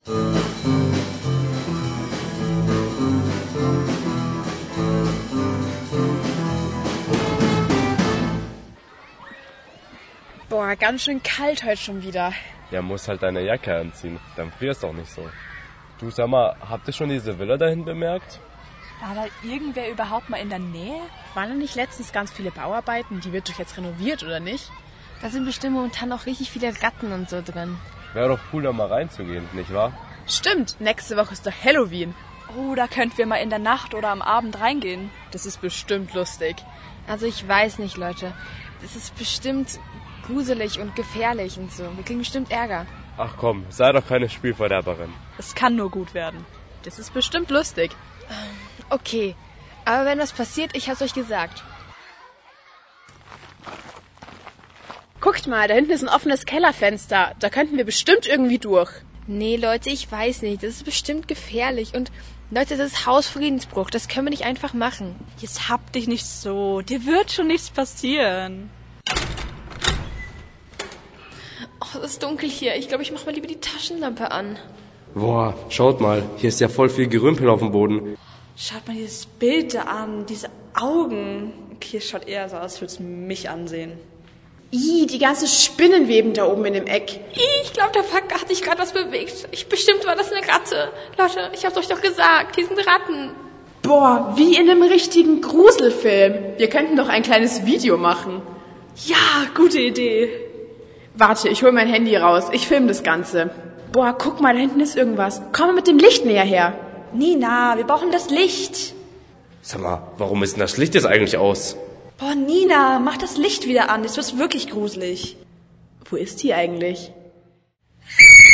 Boah, ganz schön kalt heute schon wieder. Ja, musst halt deine Jacke anziehen, dann frierst du auch nicht so. Du, sag mal, habt ihr schon diese Villa dahin bemerkt? War da irgendwer überhaupt mal in der Nähe? Waren da nicht letztens ganz viele Bauarbeiten? Die wird doch jetzt renoviert, oder nicht? Da sind bestimmt momentan auch richtig viele Ratten und so drin. Wäre doch cool, da mal reinzugehen, nicht wahr? Stimmt, nächste Woche ist doch Halloween. Oh, da könnten wir mal in der Nacht oder am Abend reingehen. Das ist bestimmt lustig. Also ich weiß nicht, Leute. Das ist bestimmt gruselig und gefährlich und so. Wir kriegen bestimmt Ärger. Ach komm, sei doch keine Spielverderberin. Es kann nur gut werden. Das ist bestimmt lustig. Okay, aber wenn was passiert, ich hab's euch gesagt. Guckt mal, da hinten ist ein offenes Kellerfenster. Da könnten wir bestimmt irgendwie durch. Nee, Leute, ich weiß nicht. Das ist bestimmt gefährlich. Und Leute, das ist Hausfriedensbruch. Das können wir nicht einfach machen. Jetzt hab dich nicht so. Dir wird schon nichts passieren. Oh, es ist dunkel hier. Ich glaube, ich mache mal lieber die Taschenlampe an. Boah, schaut mal, hier ist ja voll viel Gerümpel auf dem Boden. Schaut mal dieses Bild da an, diese Augen. Okay, es schaut eher so aus, als würde es mich ansehen. Ih, die ganzen Spinnenweben da oben in dem Eck. Ich glaube, da hat sich gerade was bewegt. Bestimmt war das eine Ratte. Leute, ich hab's euch doch gesagt. Hier sind Ratten. Boah, wie in einem richtigen Gruselfilm. Wir könnten doch ein kleines Video machen. Ja, gute Idee. Warte, ich hol mein Handy raus. Ich film das Ganze. Boah, guck mal, da hinten ist irgendwas. Komm mal mit dem Licht näher her. Nina, wir brauchen das Licht. Sag mal, warum ist denn das Licht jetzt eigentlich aus? Boah, Nina, mach das Licht wieder an. Jetzt wird's wirklich gruselig. Wo ist die eigentlich?